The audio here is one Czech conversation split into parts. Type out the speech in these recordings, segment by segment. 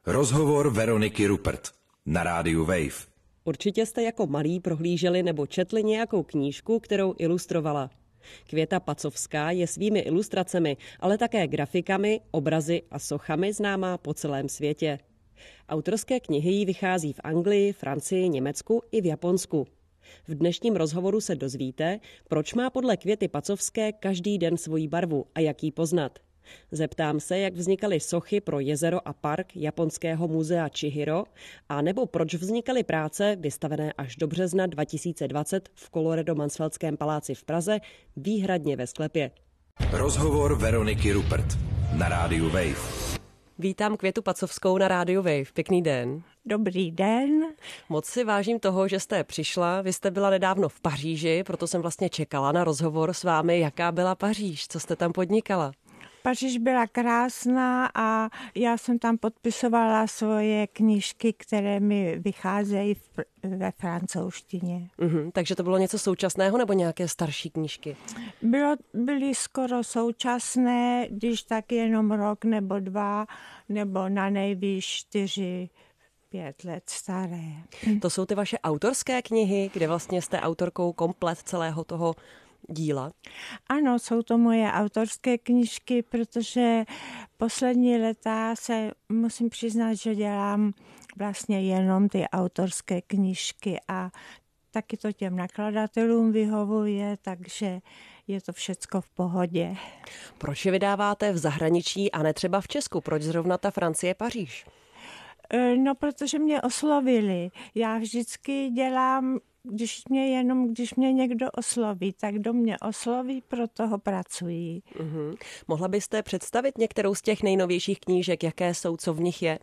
Rozhovor Veroniky Rupert na rádiu Wave. Určitě jste jako malí prohlíželi nebo četli nějakou knížku, kterou ilustrovala. Květa Pacovská je svými ilustracemi, ale také grafikami, obrazy a sochami známá po celém světě. Autorské knihy jí vychází v Anglii, Francii, Německu i v Japonsku. V dnešním rozhovoru se dozvíte, proč má podle Květy Pacovské každý den svoji barvu a jak ji poznat. Zeptám se, jak vznikaly sochy pro jezero a park japonského muzea Chihiro, a nebo proč vznikaly práce vystavené až do března 2020 v Colloredo-Mansfeldském paláci v Praze výhradně ve sklepě. Rozhovor Veroniky Rupert na rádiu Wave. Vítám Květu Pacovskou na rádiu Wave. Pěkný den. Dobrý den. Moc si vážím toho, že jste přišla. Vy jste byla nedávno v Paříži, proto jsem vlastně čekala na rozhovor s vámi. Jaká byla Paříž? Co jste tam podnikala? Paříž byla krásná a já jsem tam podpisovala svoje knížky, které mi vycházejí ve francouzštině. Takže to bylo něco současného nebo nějaké starší knížky? Byly skoro současné, když tak jenom rok nebo dva, nebo na nejvýš 4-5 let staré. To jsou ty vaše autorské knihy, kde vlastně jste autorkou komplet celého toho díla? Ano, jsou to moje autorské knížky, protože poslední léta se musím přiznat, že dělám vlastně jenom ty autorské knížky a taky to těm nakladatelům vyhovuje, takže je to všecko v pohodě. Proč je vydáváte v zahraničí a ne třeba v Česku? Proč zrovna ta Francie, Paříž? No, protože mě oslovili. Já vždycky dělám, když mě někdo osloví, tak kdo mě osloví, pro toho pracuji. Mohla byste představit některou z těch nejnovějších knížek, jaké jsou, co v nich je?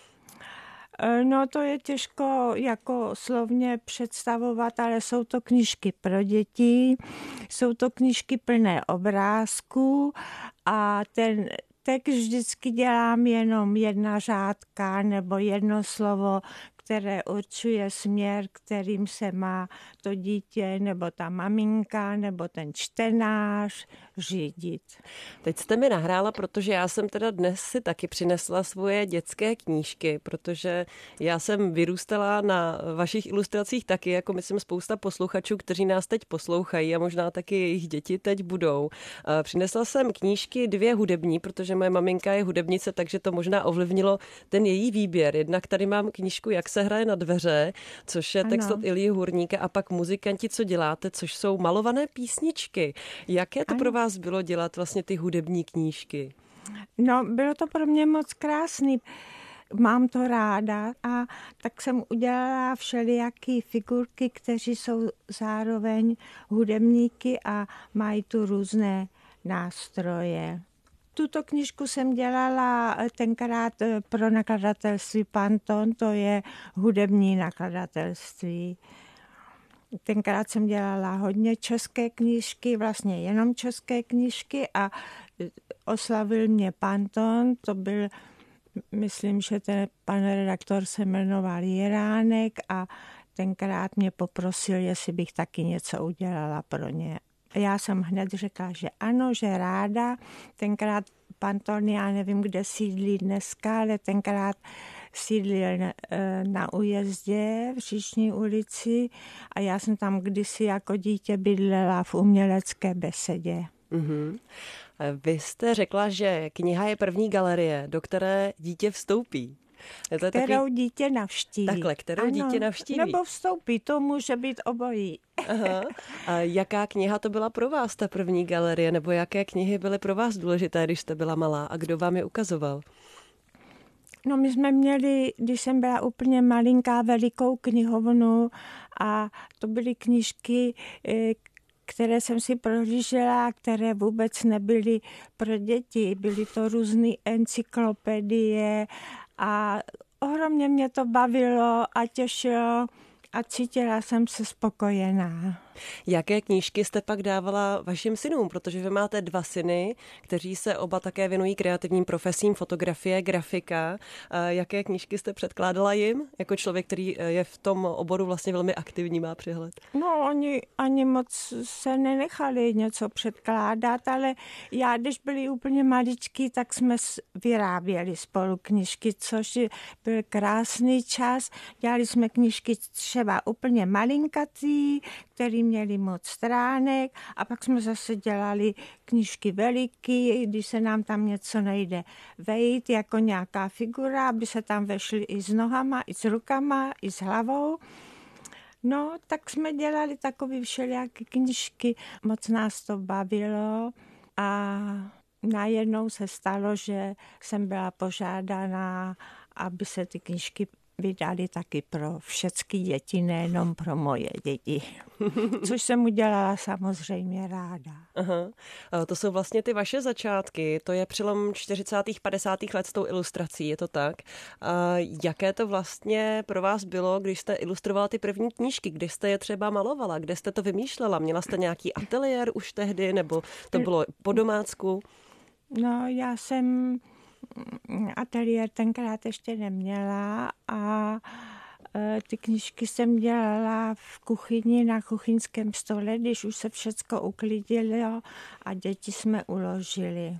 No, to je těžko jako slovně představovat, ale jsou to knížky pro děti, jsou to knížky plné obrázků a ten text vždycky dělám jenom jedna řádka nebo jedno slovo, které určuje směr, kterým se má to dítě nebo ta maminka nebo ten čtenář řídit. Teď jste mi nahrála, protože já jsem teda dnes si taky přinesla svoje dětské knížky, protože já jsem vyrůstala na vašich ilustracích taky, jako myslím spousta posluchačů, kteří nás teď poslouchají a možná taky jejich děti teď budou. Přinesla jsem knížky 2 hudební, protože moje maminka je hudebnice, takže to možná ovlivnilo ten její výběr. Jednak tady mám knížku Jak se hraje na dveře, což je text od Ilji Hurníka, a pak Muzikanti, co děláte, což jsou malované písničky. Jaké to pro vás bylo dělat vlastně ty hudební knížky? No, bylo to pro mě moc krásný. Mám to ráda a tak jsem udělala všelijaký figurky, kteří jsou zároveň hudebníky a mají tu různé nástroje. Tuto knížku jsem dělala tenkrát pro nakladatelství Panton, to je hudební nakladatelství. Tenkrát jsem dělala hodně české knížky, vlastně jenom české knížky a oslavil mě Panton, to byl, myslím, že ten pan redaktor se jmenoval Jiránek a tenkrát mě poprosil, jestli bych taky něco udělala pro ně. Já jsem hned řekla, že ano, že ráda. Tenkrát Panton, já nevím, kde sídlí dneska, ale tenkrát sídlil na Újezdě v Říční ulici a já jsem tam kdysi jako dítě bydlela v umělecké besedě. Vy jste řekla, že kniha je první galerie, do které dítě vstoupí. Kterou dítě navštíví. Takhle, kterou dítě navštíví. Nebo vstoupí, to může být obojí. Aha. A jaká kniha to byla pro vás, ta první galerie, nebo jaké knihy byly pro vás důležité, když jste byla malá a kdo vám je ukazoval? No, my jsme měli, když jsem byla úplně malinká, velikou knihovnu a to byly knížky, které jsem si prohlížela, které vůbec nebyly pro děti. Byly to různé encyklopedie a ohromně mě to bavilo a těšilo a cítila jsem se spokojená. Jaké knížky jste pak dávala vašim synům? Protože vy máte 2 syny, kteří se oba také věnují kreativním profesím, fotografie, grafika. Jaké knížky jste předkládala jim? Jako člověk, který je v tom oboru vlastně velmi aktivní, má přehled. No, oni ani moc se nenechali něco předkládat, ale já, když byli úplně maličký, tak jsme vyráběli spolu knížky, což byl krásný čas. Dělali jsme knížky třeba úplně malinkatý, který měli moc stránek, a pak jsme zase dělali knížky veliký, když se nám tam něco nejde vejít, jako nějaká figura, aby se tam vešly i s nohama, i s rukama, i s hlavou. No, tak jsme dělali takové všelijaké knížky, moc nás to bavilo a najednou se stalo, že jsem byla požádaná, aby se ty knížky vydali taky pro všechny děti, nejenom pro moje děti. Což jsem udělala samozřejmě ráda. Aha. To jsou vlastně ty vaše začátky, to je přelom 40. 50. let s tou ilustrací, je to tak? Jaké to vlastně pro vás bylo, když jste ilustrovala ty první knížky, kde jste je třeba malovala, kde jste to vymýšlela? Měla jste nějaký ateliér už tehdy, nebo to bylo po domácku? No, já jsem ateliér tenkrát ještě neměla a ty knížky jsem dělala v kuchyni na kuchyňském stole, když už se všecko uklidilo a děti jsme uložili.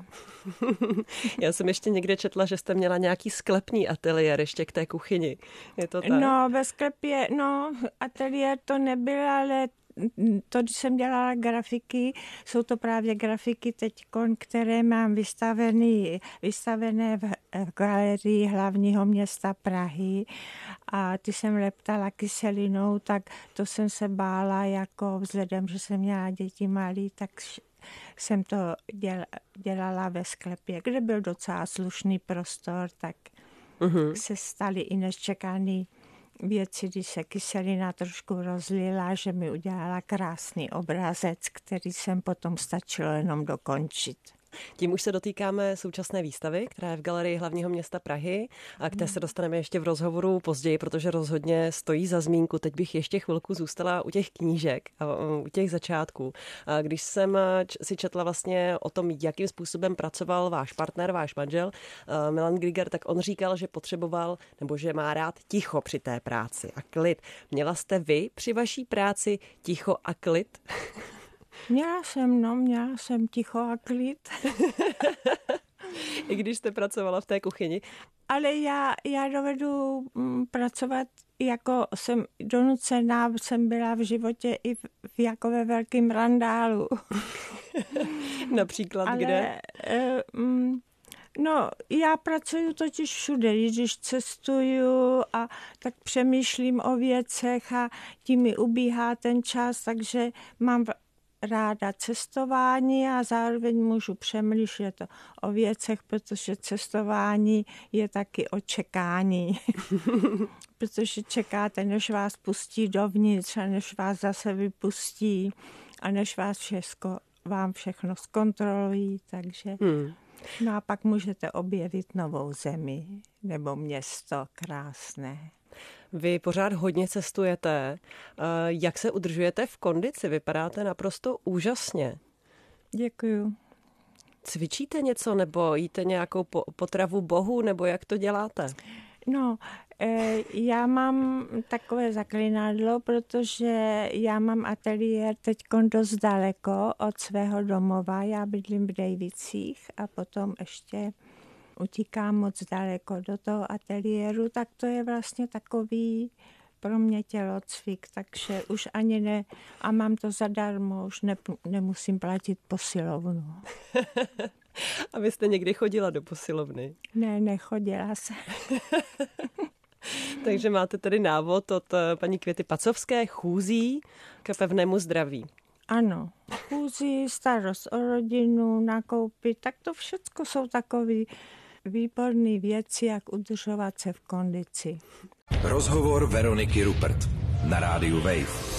Já jsem ještě někde četla, že jste měla nějaký sklepní ateliér ještě k té kuchyni. Je to tak? No, ve sklepě, ateliér to nebyl, ale to, když jsem dělala grafiky, jsou to právě grafiky teďkon, které mám vystavené v galerii hlavního města Prahy a ty jsem leptala kyselinou, tak to jsem se bála, jako vzhledem, že jsem měla děti malý, tak jsem to dělala ve sklepě, kde byl docela slušný prostor, tak se staly i nečekané věci, když se kyselina trošku rozlila, že mi udělala krásný obrazec, který jsem potom stačilo jenom dokončit. Tím už se dotýkáme současné výstavy, která je v galerii hlavního města Prahy a k té se dostaneme ještě v rozhovoru později, protože rozhodně stojí za zmínku. Teď bych ještě chvilku zůstala u těch knížek a u těch začátků. A když jsem si četla vlastně o tom, jakým způsobem pracoval váš partner, váš manžel Milan Grigger, tak on říkal, že potřeboval nebo že má rád ticho při té práci a klid. Měla jste vy při vaší práci ticho a klid? Měla jsem ticho a klid. I když jste pracovala v té kuchyni? Ale já dovedu pracovat, jako jsem donucená, jsem byla v životě i jako ve velkém randálu. Například kde? No, já pracuju totiž všude, když cestuju a tak přemýšlím o věcech a tím mi ubíhá ten čas, takže mám ráda cestování a zároveň můžu přemýšlet o věcech, protože cestování je taky o čekání. Protože čekáte, než vás pustí dovnitř a než vás zase vypustí a než vám všechno zkontrolují, takže... No a pak můžete objevit novou zemi nebo město krásné. Vy pořád hodně cestujete. Jak se udržujete v kondici? Vypadáte naprosto úžasně. Děkuju. Cvičíte něco nebo jíte nějakou potravu bohu, nebo jak to děláte? No, já mám takové zaklinadlo, protože já mám ateliér teďkon dost daleko od svého domova. Já bydlím v Dejvicích a potom ještě utíkám moc daleko do toho ateliéru, tak to je vlastně takový pro mě tělocvik, takže už ani ne, a mám to zadarmo, už nemusím platit posilovnu. A vy jste někdy chodila do posilovny? Ne, nechodila jsem. Takže máte tedy návod od paní Květy Pacovské, chůzí k pevnému zdraví. Ano, chůzí, starost o rodinu, nakoupit, tak to všecko jsou takové výborné věci, jak udržovat se v kondici. Rozhovor Veroniky Rupert na rádiu Wave.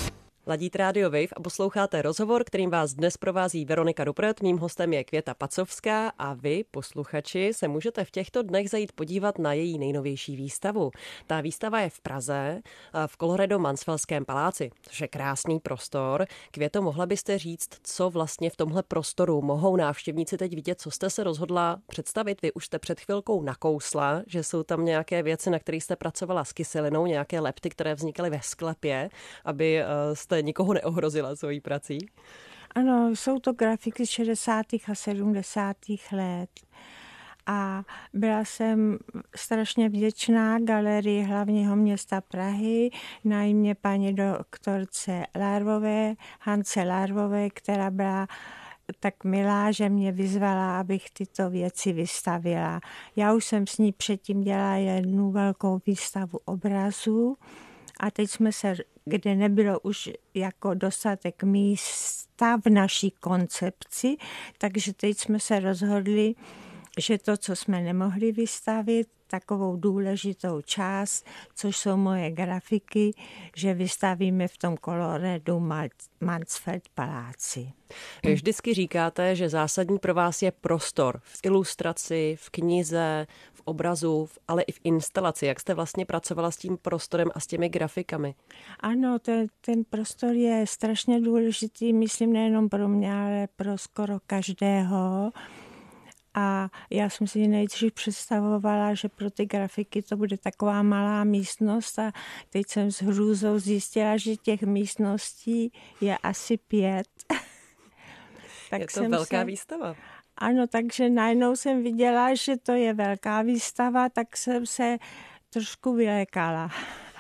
Ladíte Radio Wave a posloucháte rozhovor, kterým vás dnes provází Veronika Ruppert. Mým hostem je Květa Pacovská a vy, posluchači, se můžete v těchto dnech zajít podívat na její nejnovější výstavu. Ta výstava je v Praze, v Colloredo-Mansfellském paláci, což je krásný prostor. Květo, mohla byste říct, co vlastně v tomhle prostoru mohou návštěvníci teď vidět, co jste se rozhodla představit? Vy už jste před chvilkou nakousla, že jsou tam nějaké věci, na kterých jste pracovala s kyselinou, nějaké lepty, které vznikaly ve sklepě, aby jste nikoho neohrozila svojí prací? Ano, jsou to grafiky z 60. a 70. let. A byla jsem strašně vděčná galerii hlavního města Prahy, najmě paní doktorce Lárvové, Hance Lárvové, která byla tak milá, že mě vyzvala, abych tyto věci vystavila. Já už jsem s ní předtím dělala jednu velkou výstavu obrazů a teď jsme se, kde nebylo už jako dostatek místa v naší koncepci, takže teď jsme se rozhodli, že to, co jsme nemohli vystavit, takovou důležitou část, což jsou moje grafiky, že vystavíme v tom Colloredo-Mansfeld paláci. Vy vždycky říkáte, že zásadní pro vás je prostor v ilustraci, v knize, v obrazu, ale i v instalaci. Jak jste vlastně pracovala s tím prostorem a s těmi grafikami? Ano, ten prostor je strašně důležitý, myslím nejenom pro mě, ale pro skoro každého. A já jsem si nejdřív představovala, že pro ty grafiky to bude taková malá místnost a teď jsem s hrůzou zjistila, že těch místností je asi 5. Tak je to velká výstava. Ano, takže najednou jsem viděla, že to je velká výstava, tak jsem se trošku vylékala.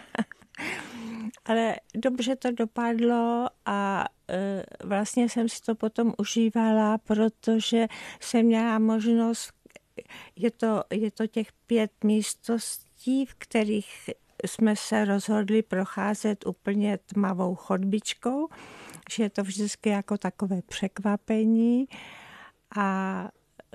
Ale dobře to dopadlo a vlastně jsem si to potom užívala, protože jsem měla možnost, je to těch 5 místností, v kterých jsme se rozhodli procházet úplně tmavou chodbičkou, že je to vždycky jako takové překvapení a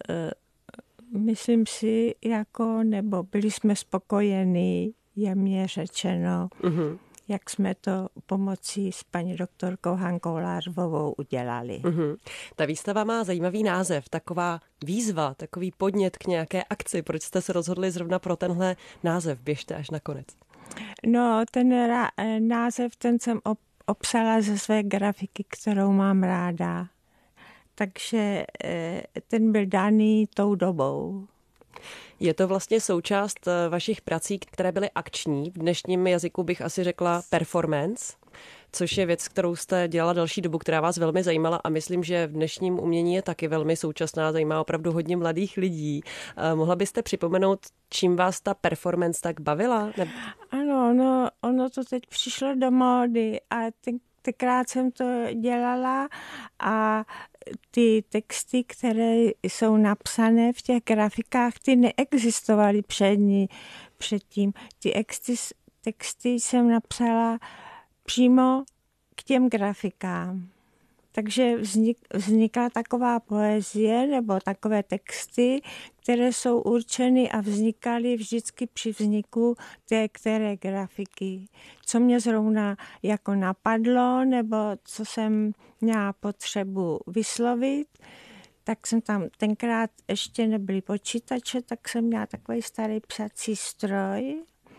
myslím si, nebo byli jsme spokojení, jemně řečeno, jak jsme to pomocí s paní doktorkou Hankou Lárvovou udělali. Ta výstava má zajímavý název, taková výzva, takový podnět k nějaké akci. Proč jste se rozhodli zrovna pro tenhle název? Běžte až nakonec. No, ten název, ten jsem obsala ze své grafiky, kterou mám ráda. Takže ten byl daný tou dobou. Je to vlastně součást vašich prací, které byly akční. V dnešním jazyku bych asi řekla performance, což je věc, kterou jste dělala další dobu, která vás velmi zajímala a myslím, že v dnešním umění je taky velmi současná, zajímá opravdu hodně mladých lidí. Mohla byste připomenout, čím vás ta performance tak bavila? Ano, ono to teď přišlo do módy a tenkrát jsem to dělala a ty texty, které jsou napsané v těch grafikách, ty neexistovaly předtím. Ty texty jsem napsala přímo k těm grafikám. Takže vznikla taková poezie nebo takové texty, které jsou určeny a vznikaly vždycky při vzniku té které grafiky. Co mě zrovna jako napadlo nebo co jsem měla potřebu vyslovit, tak jsem tam tenkrát ještě nebyly počítače, tak jsem měla takový starý psací stroj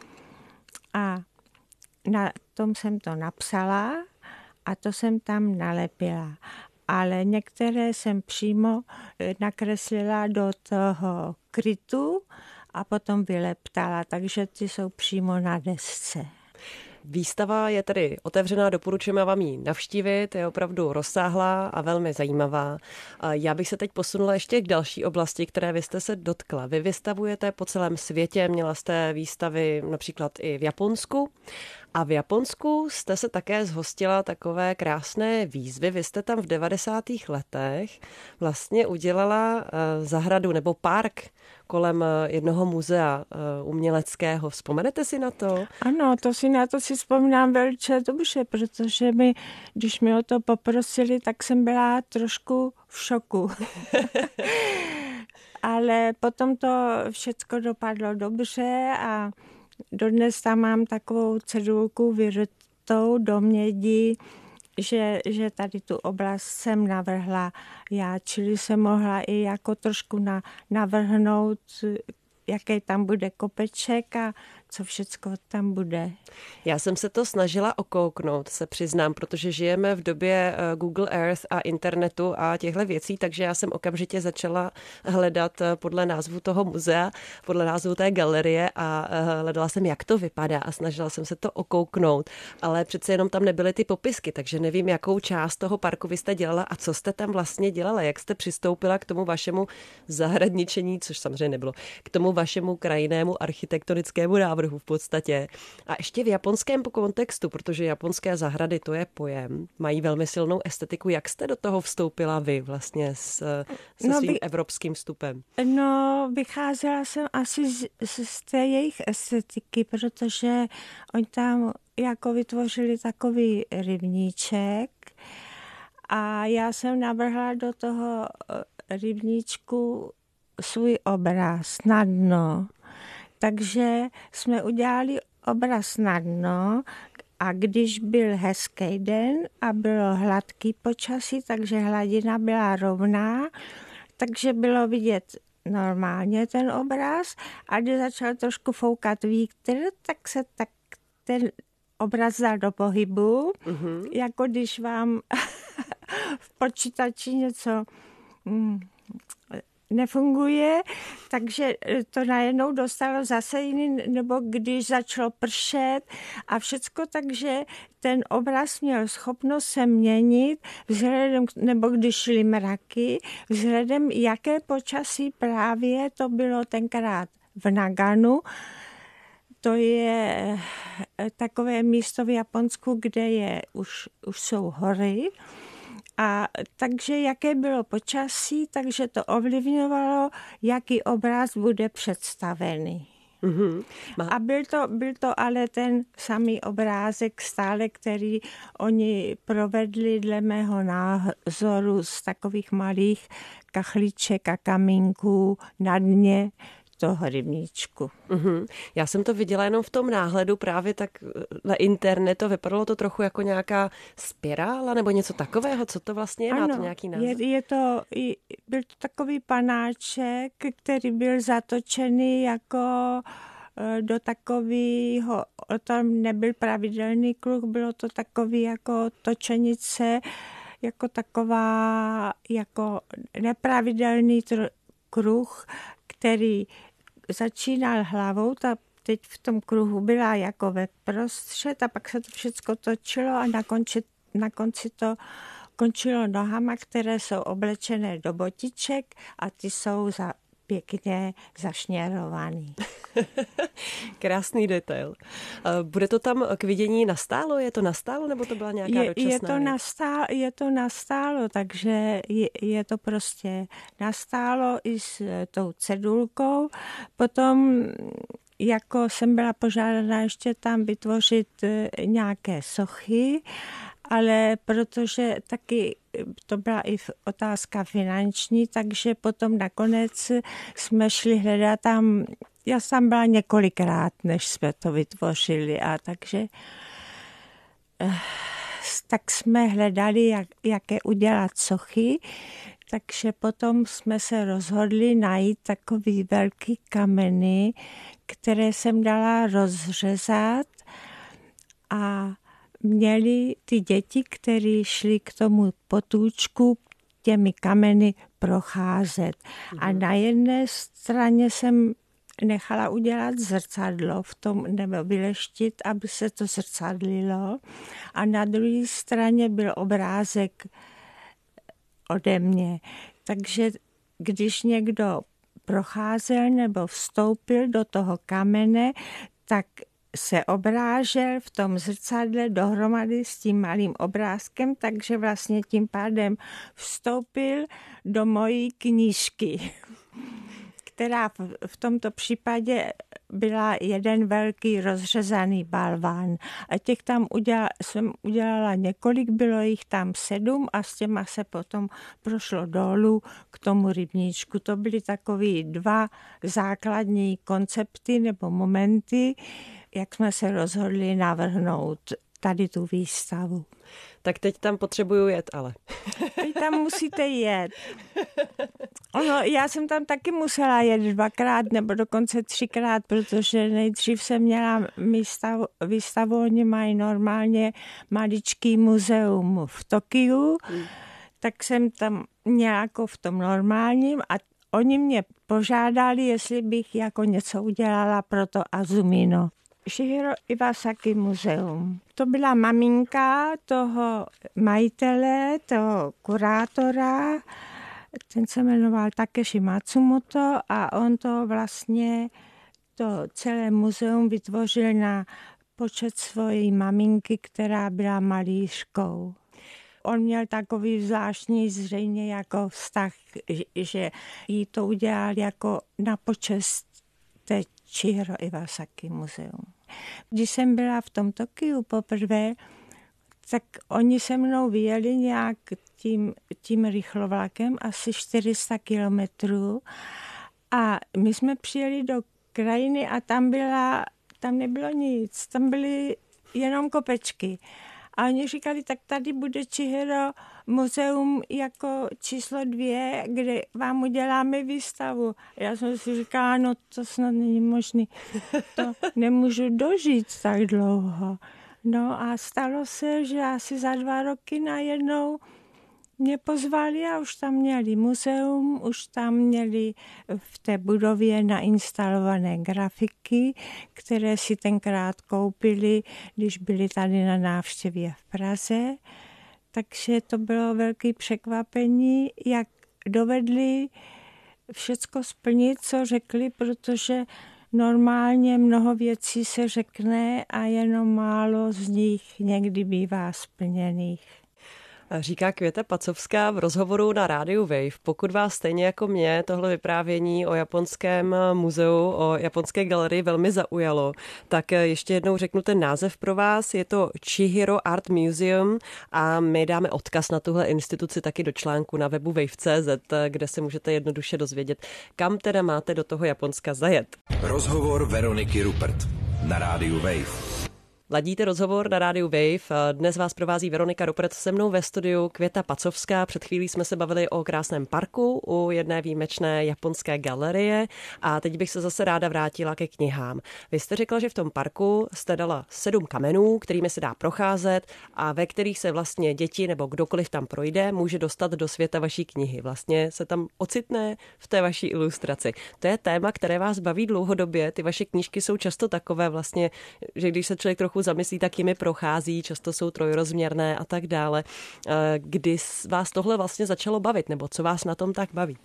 a na tom jsem to napsala a to jsem tam nalepila. Ale některé jsem přímo nakreslila do toho krytu a potom vyleptala, takže ty jsou přímo na desce. Výstava je tedy otevřená, doporučujeme vám ji navštívit, je opravdu rozsáhlá a velmi zajímavá. Já bych se teď posunula ještě k další oblasti, které vy jste se dotkla. Vy vystavujete po celém světě, měla jste výstavy například i v Japonsku. A v Japonsku jste se také zhostila takové krásné výzvy. Vy jste tam v 90. letech vlastně udělala zahradu nebo park kolem jednoho muzea uměleckého. Vzpomenete si na to? Ano, na to si vzpomínám velice dobře, protože když mi o to poprosili, tak jsem byla trošku v šoku. Ale potom to všecko dopadlo dobře a dodnes tam mám takovou cedulku vyrytou do mědi že tady tu oblast jsem navrhla já, čili jsem mohla i jako trošku navrhnout, jaký tam bude kopeček a co všecko tam bude. Já jsem se to snažila okouknout, se přiznám, protože žijeme v době Google Earth a internetu a těchto věcí, takže já jsem okamžitě začala hledat podle názvu toho muzea, podle názvu té galerie a hledala jsem, jak to vypadá a snažila jsem se to okouknout, ale přece jenom tam nebyly ty popisky, takže nevím, jakou část toho parku vy jste dělala a co jste tam vlastně dělala, jak jste přistoupila k tomu vašemu zahradničení, což samozřejmě nebylo, k tomu vašemu krajinnému architektonickému návrhu v podstatě. A ještě v japonském kontextu, protože japonské zahrady, to je pojem, mají velmi silnou estetiku. Jak jste do toho vstoupila vy vlastně se svým evropským vstupem? No, vycházela jsem asi z té jejich estetiky, protože oni tam jako vytvořili takový rybníček a já jsem navrhla do toho rybníčku svůj obraz na dno. Takže jsme udělali obraz na dno a když byl hezký den a bylo hladký počasí, takže hladina byla rovná, takže bylo vidět normálně ten obraz a když začal trošku foukat vítr, tak se ten obraz dal do pohybu, jako když vám v počítači něco nefunguje, takže to najednou dostalo zase jiný, nebo když začalo pršet a všecko, takže ten obraz měl schopnost se měnit vzhledem, nebo když šly mraky, vzhledem, jaké počasí právě to bylo tenkrát v Naganu. To je takové místo v Japonsku, kde už jsou hory. A takže jaké bylo počasí, takže to ovlivňovalo, jaký obraz bude představený. Mm-hmm. A byl to ale ten samý obrázek stále, který oni provedli dle mého názoru z takových malých kachliček a kamínků na dně toho rybníčku. Mm-hmm. Já jsem to viděla jenom v tom náhledu právě tak na internetu. Vypadalo to trochu jako nějaká spirála nebo něco takového. Co to vlastně je? Ano, má to nějaký název? Byl to takový panáček, který byl zatočený jako do takového, tam nebyl pravidelný kruh, bylo to takový jako točenice, jako taková jako nepravidelný kruh, který začínal hlavou, teď v tom kruhu byla jako ve prostřed a pak se to všechno točilo a na konci to končilo nohama, které jsou oblečené do botiček a ty jsou pěkně zašněrovaný. Krásný detail. Bude to tam k vidění nastálo? Je to nastálo, nebo to byla nějaká dočasná? Je to nastálo, takže je to prostě nastálo i s tou cedulkou. Potom jako jsem byla požádána ještě tam vytvořit nějaké sochy, ale protože taky to byla i otázka finanční, takže potom nakonec jsme šli hledat tam, já jsem byla několikrát, než jsme to vytvořili a takže tak jsme hledali, jaké udělat sochy, takže potom jsme se rozhodli najít takový velký kameny, které jsem dala rozřezat a měli ty děti, které šly k tomu potůčku těmi kameny procházet. A na jedné straně jsem nechala udělat zrcadlo v tom, nebo vyleštit, aby se to zrcadlilo. A na druhé straně byl obrázek ode mě. Takže když někdo procházel nebo vstoupil do toho kamene, tak se obrážel v tom zrcadle dohromady s tím malým obrázkem, takže vlastně tím pádem vstoupil do mojí knížky, která v tomto případě byla jeden velký rozřezaný balván. A těch tam jsem udělala několik, bylo jich tam 7 a s těma se potom prošlo dolů k tomu rybníčku. To byly takový 2 základní koncepty nebo momenty, jak jsme se rozhodli navrhnout tady tu výstavu. Tak teď tam potřebuju jet, ale. Teď tam musíte jet. Já jsem tam taky musela jet 2krát nebo dokonce 3krát, protože nejdřív jsem měla výstavu, oni mají normálně maličký muzeum v Tokiu, tak jsem tam nějak v tom normálním a oni mě požádali, jestli bych jako něco udělala pro to Azumino. Shihiro Iwasaki muzeum. To byla maminka toho majitele, toho kurátora, ten se jmenoval Takeshi Matsumoto a on to vlastně, to celé muzeum vytvořil na počet svojí maminky, která byla malířkou. On měl takový zvláštní zřejmě jako vztah, že jí to udělal jako na počest té Shihiro Iwasaki muzeum. Když jsem byla v tom Tokiu poprvé, tak oni se mnou vyjeli nějak tím rychlovlakem asi 400 kilometrů a my jsme přijeli do krajiny a tam nebylo nic, tam byly jenom kopečky. A oni říkali, tak tady bude Chihiro muzeum jako číslo 2, kde vám uděláme výstavu. Já jsem si říkala, no to snad není možné, to nemůžu dožít tak dlouho. No a stalo se, že asi za 2 roky najednou mě pozvali a už tam měli muzeum, už tam měli v té budově nainstalované grafiky, které si tenkrát koupili, když byli tady na návštěvě v Praze. Takže to bylo velké překvapení, jak dovedli všecko splnit, co řekli, protože normálně mnoho věcí se řekne a jenom málo z nich někdy bývá splněných. Říká Květa Pacovská v rozhovoru na rádiu Wave. Pokud vás stejně jako mě tohle vyprávění o japonském muzeu, o japonské galerii velmi zaujalo, tak ještě jednou řeknu ten název pro vás. Je to Chihiro Art Museum a my dáme odkaz na tuhle instituci taky do článku na webu wave.cz, kde se můžete jednoduše dozvědět, kam teda máte do toho Japonska zajet. Rozhovor Veroniky Rupert na rádiu Wave. Ladíte rozhovor na rádiu Wave. Dnes vás provází Veronika Rupert, se mnou ve studiu Květa Pacovská. Před chvílí jsme se bavili o krásném parku u jedné výjimečné japonské galerie a teď bych se zase ráda vrátila ke knihám. Vy jste řekla, že v tom parku jste dala 7 kamenů, kterými se dá procházet a ve kterých se vlastně děti nebo kdokoliv tam projde, může dostat do světa vaší knihy. Vlastně se tam ocitne v té vaší ilustraci. To je téma, které vás baví dlouhodobě. Ty vaše knížky jsou často takové vlastně, že když se člověk trochu zamyslí, tak jimi prochází, často jsou trojrozměrné a tak dále. Kdy vás tohle vlastně začalo bavit, nebo co vás na tom tak baví?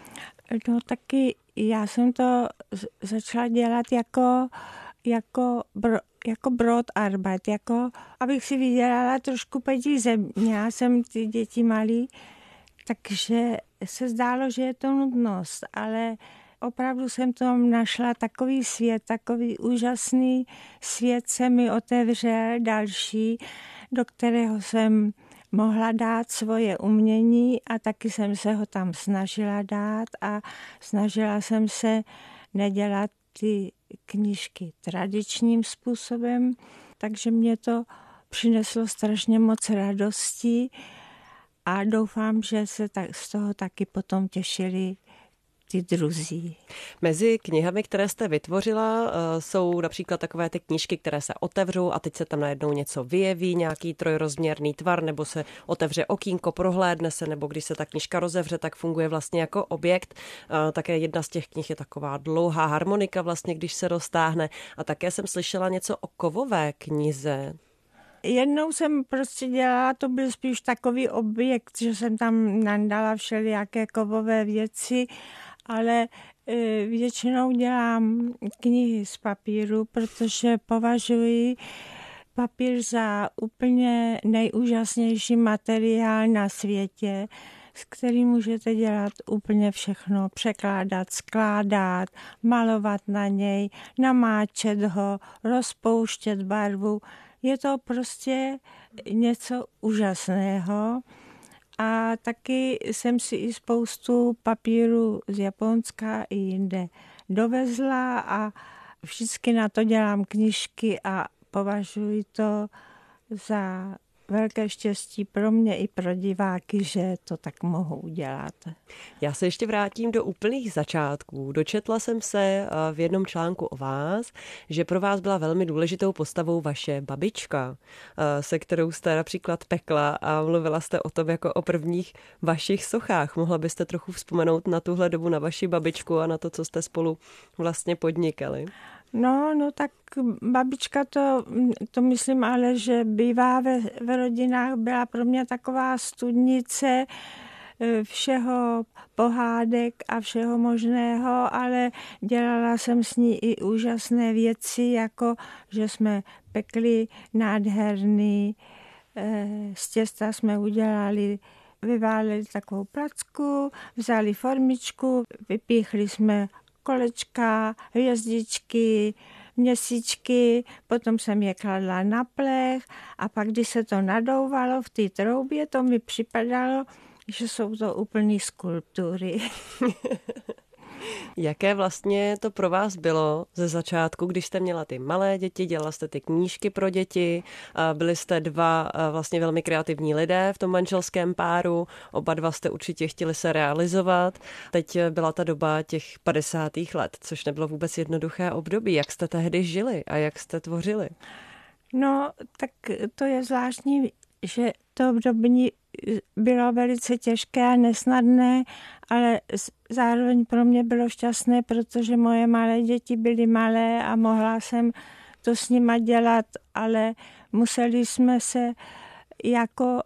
No taky já jsem to začala dělat jako Brotarbeit, jako abych si vydělala trošku peníze. Já jsem ty děti malý, takže se zdálo, že je to nutnost, ale opravdu jsem tam našla takový svět, takový úžasný svět se mi otevřel další, do kterého jsem mohla dát svoje umění a taky jsem se ho tam snažila dát a snažila jsem se nedělat ty knížky tradičním způsobem, takže mě to přineslo strašně moc radostí a doufám, že se z toho taky potom těšili ty druzí. Mezi knihami, které jste vytvořila, jsou například takové ty knížky, které se otevřou a teď se tam najednou něco vyjeví, nějaký trojrozměrný tvar, nebo se otevře okýnko, prohlédne se, nebo když se ta knížka rozevře, tak funguje vlastně jako objekt. Také jedna z těch knih je taková dlouhá harmonika, vlastně, když se roztáhne. A také jsem slyšela něco o kovové knize. Jednou jsem prostě dělala, to byl spíš takový objekt, že jsem tam nadala všelijaké kovové věci, ale většinou dělám knihy z papíru, protože považuji papír za úplně nejúžasnější materiál na světě, s kterým můžete dělat úplně všechno, překládat, skládat, malovat na něj, namáčet ho, rozpouštět barvu. Je to prostě něco úžasného a taky jsem si i spoustu papíru z Japonska i jinde dovezla a vždycky na to dělám knížky a považuji to za velké štěstí pro mě i pro diváky, že to tak mohou udělat. Já se ještě vrátím do úplných začátků. Dočetla jsem se v jednom článku o vás, že pro vás byla velmi důležitou postavou vaše babička, se kterou jste například pekla a mluvila jste o tom jako o prvních vašich sochách. Mohla byste trochu vzpomenout na tuhle dobu, na vaši babičku a na to, co jste spolu vlastně podnikali? No tak babička to myslím, ale že bývá ve rodinách, byla pro mě taková studnice všeho pohádek a všeho možného, ale dělala jsem s ní i úžasné věci, jako že jsme pekli nádherný, z těsta jsme udělali, vyváleli takovou placku, vzali formičku, vypíchli jsme kolečka, hvězdičky, měsíčky, potom jsem je kladla na plech a pak, když se to nadouvalo v té troubě, to mi připadalo, že jsou to úplný skulptury. Jaké vlastně to pro vás bylo ze začátku, když jste měla ty malé děti, dělala jste ty knížky pro děti, byli jste dva vlastně velmi kreativní lidé v tom manželském páru, oba dva jste určitě chtěli se realizovat. Teď byla ta doba těch 50. let, což nebylo vůbec jednoduché období. Jak jste tehdy žili a jak jste tvořili? No, tak to je zvláštní, že to období bylo velice těžké a nesnadné, ale zároveň pro mě bylo šťastné, protože moje malé děti byly malé a mohla jsem to s nima dělat, ale museli jsme se jako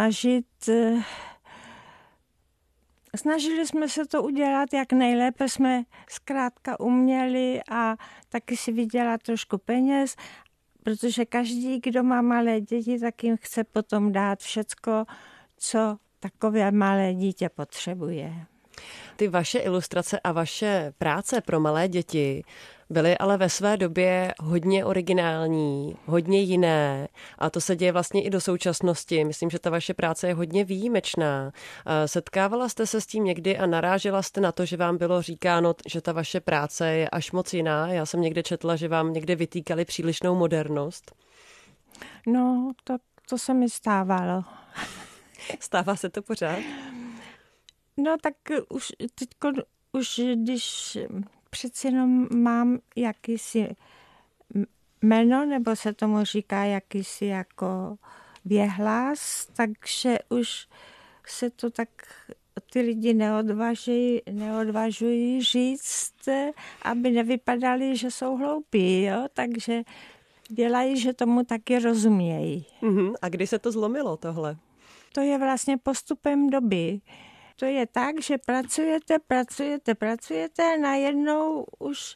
snažili jsme se to udělat, jak nejlépe jsme zkrátka uměli a taky si vydělat trošku peněz, protože každý, kdo má malé děti, tak jim chce potom dát všecko, co takové malé dítě potřebuje. Ty vaše ilustrace a vaše práce pro malé děti byly ale ve své době hodně originální, hodně jiné a to se děje vlastně i do současnosti. Myslím, že ta vaše práce je hodně výjimečná. Setkávala jste se s tím někdy a narážela jste na to, že vám bylo říkáno, že ta vaše práce je až moc jiná? Já jsem někde četla, že vám někde vytýkali přílišnou modernost. No, to se mi stávalo. Stává se to pořád? No tak už když přeci jenom mám jakýsi jméno, nebo se tomu říká jakýsi jako věhlas, takže už se to tak ty lidi neodvažují říct, aby nevypadali, že jsou hloupí, jo? Takže dělají, že tomu taky rozumějí. A kdy se to zlomilo tohle? To je vlastně postupem doby. To je tak, že pracujete, najednou už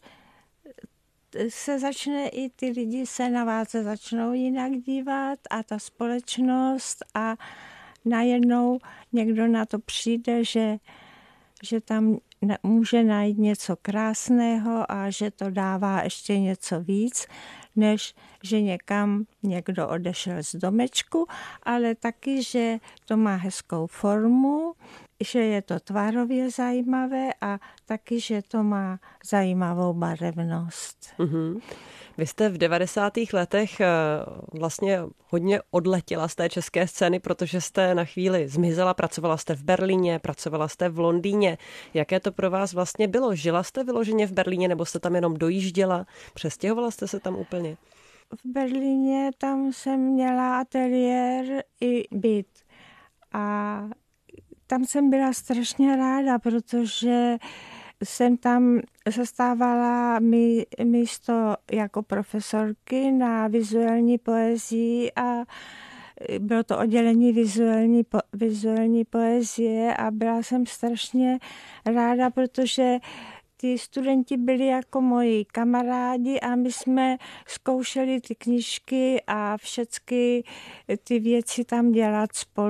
se začne i ty lidi se na vás začnou jinak dívat a ta společnost a najednou někdo na to přijde, že tam může najít něco krásného a že to dává ještě něco víc, než že někam někdo odešel z domečku, ale taky, že to má hezkou formu, že je to tvarově zajímavé a taky, že to má zajímavou barevnost. Vy jste v 90. letech vlastně hodně odletěla z té české scény, protože jste na chvíli zmizela, pracovala jste v Berlíně, pracovala jste v Londýně. Jaké to pro vás vlastně bylo? Žila jste vyloženě v Berlíně nebo jste tam jenom dojížděla? Přestěhovala jste se tam úplně? V Berlíně tam jsem měla ateliér i byt a tam jsem byla strašně ráda, protože jsem tam zastávala místo jako profesorky na vizuální poezii a bylo to oddělení vizuální poezie a byla jsem strašně ráda, protože ty studenti byli jako moji kamarádi a my jsme zkoušeli ty knížky a všechny ty věci tam dělat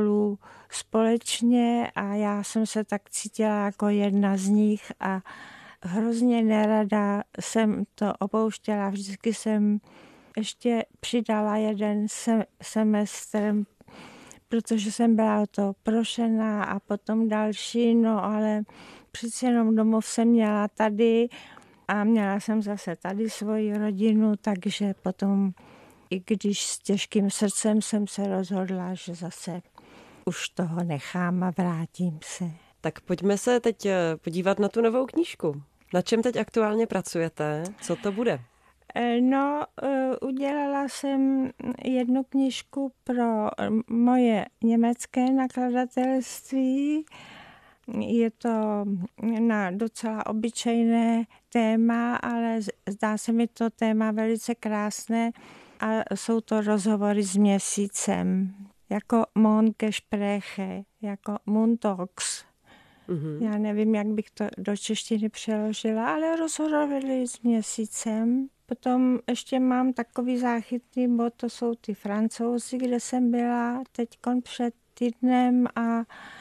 společně a já jsem se tak cítila jako jedna z nich a hrozně nerada jsem to opouštěla. Vždycky jsem ještě přidala jeden semestr, protože jsem byla o to prošená a potom další, no ale přeci jenom domov jsem měla tady a měla jsem zase tady svoji rodinu, takže potom i když s těžkým srdcem jsem se rozhodla, že zase už toho nechám a vrátím se. Tak pojďme se teď podívat na tu novou knížku. Na čem teď aktuálně pracujete? Co to bude? No, udělala jsem jednu knížku pro moje německé nakladatelství. Je to na docela obyčejné téma, ale zdá se mi to téma velice krásné a jsou to rozhovory s měsícem, jako Mondgespräche, jako Mondox. Já nevím, jak bych to do češtiny přeložila, ale rozhovory s měsícem. Potom ještě mám takový záchytný bod, to jsou ty Francouzi, kde jsem byla teďkon před týdnem a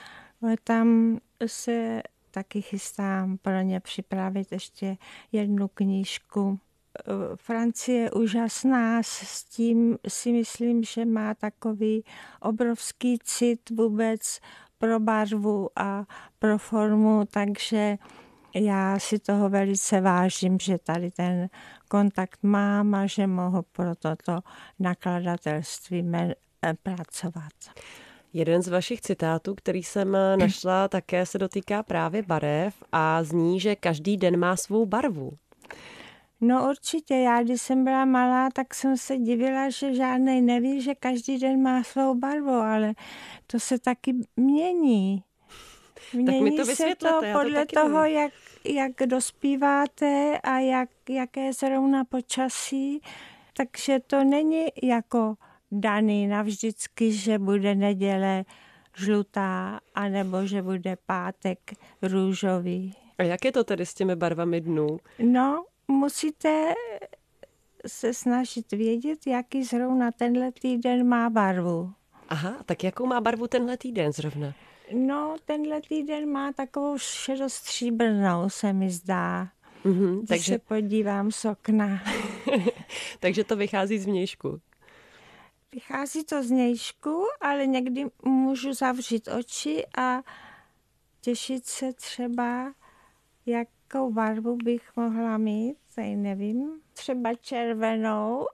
tam se taky chystám pro ně připravit ještě jednu knížku. Francie je úžasná, s tím si myslím, že má takový obrovský cit vůbec pro barvu a pro formu, takže já si toho velice vážím, že tady ten kontakt mám a že mohu pro toto nakladatelství pracovat. Jeden z vašich citátů, který jsem našla, také se dotýká právě barev a zní, že každý den má svou barvu. No určitě, já když jsem byla malá, tak jsem se divila, že žádnej neví, že každý den má svou barvu, ale to se taky mění. Mění to se to podle toho, jak dospíváte a jaké zrovna počasí, takže to není jako daný navždycky, že bude neděle žlutá, anebo že bude pátek růžový. A jak je to tedy s těmi barvami dnů? No, musíte se snažit vědět, jaký zrovna tenhle týden má barvu. Aha, tak jakou má barvu tenhle týden zrovna? No, tenhle týden má takovou šedostříbrnou, se mi zdá. Takže se podívám z okna. Takže to vychází z vnějšku. Vychází to z vnějšku, ale někdy můžu zavřít oči a těšit se třeba, jakou barvu bych mohla mít, tady nevím, třeba červenou.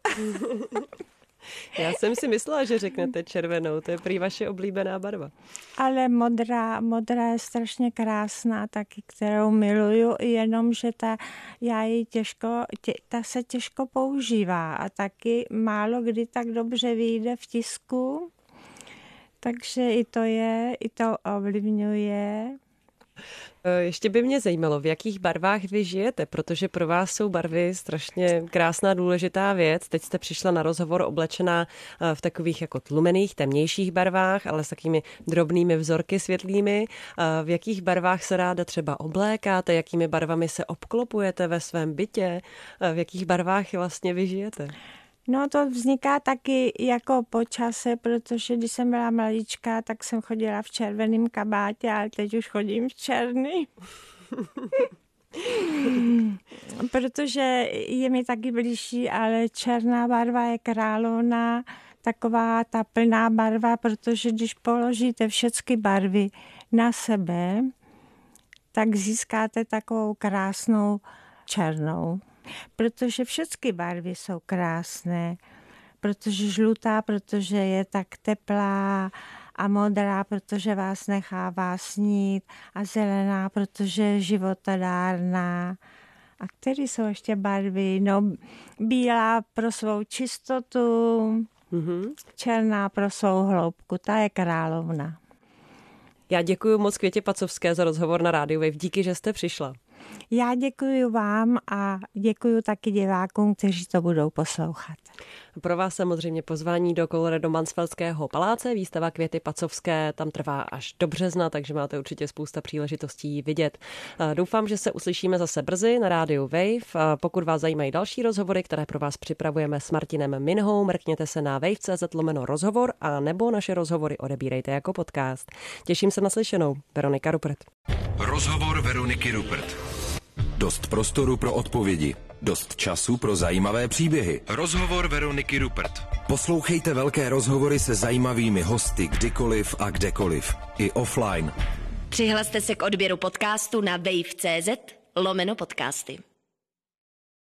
Já jsem si myslela, že řeknete červenou, to je prý vaše oblíbená barva. Ale modrá je strašně krásná taky, kterou miluju, jenomže ta se těžko používá a taky málo kdy tak dobře vyjde v tisku, takže i to ovlivňuje. Ještě by mě zajímalo, v jakých barvách vy žijete, protože pro vás jsou barvy strašně krásná, důležitá věc. Teď jste přišla na rozhovor oblečená v takových jako tlumených, temnějších barvách, ale s takými drobnými vzorky světlými. V jakých barvách se ráda třeba oblékáte, jakými barvami se obklopujete ve svém bytě, v jakých barvách vlastně vy žijete? No to vzniká taky jako po čase, protože když jsem byla maličká, tak jsem chodila v červeném kabátě, ale teď už chodím v černý. Protože je mi taky blížší, ale černá barva je královna, taková ta plná barva, protože když položíte všechny barvy na sebe, tak získáte takovou krásnou černou. Protože všechny barvy jsou krásné, protože žlutá, protože je tak teplá a modrá, protože vás nechává snít a zelená, protože je životodárná. A které jsou ještě barvy? No, bílá pro svou čistotu, černá pro svou hloubku, ta je královna. Já děkuji moc Květě Pacovské za rozhovor na Rádiu Wave. Díky, že jste přišla. Já děkuji vám a děkuji taky divákům, kteří to budou poslouchat. Pro vás samozřejmě pozvání do Koloredo-Mansfeldského paláce. Výstava Květy Pacovské tam trvá až do března, takže máte určitě spousta příležitostí vidět. Doufám, že se uslyšíme zase brzy na rádiu Wave. Pokud vás zajímají další rozhovory, které pro vás připravujeme s Martinem Minhou, mrkněte se na wave.cz/rozhovor a nebo naše rozhovory odebírejte jako podcast. Těším se na slyšenou. Veronika Rupert. Rozhovor Veroniky Rupert. Dost prostoru pro odpovědi. Dost času pro zajímavé příběhy. Rozhovor Veroniky Rupert. Poslouchejte velké rozhovory se zajímavými hosty kdykoliv a kdekoliv. I offline. Přihlaste se k odběru podcastu na wave.cz/podcasty.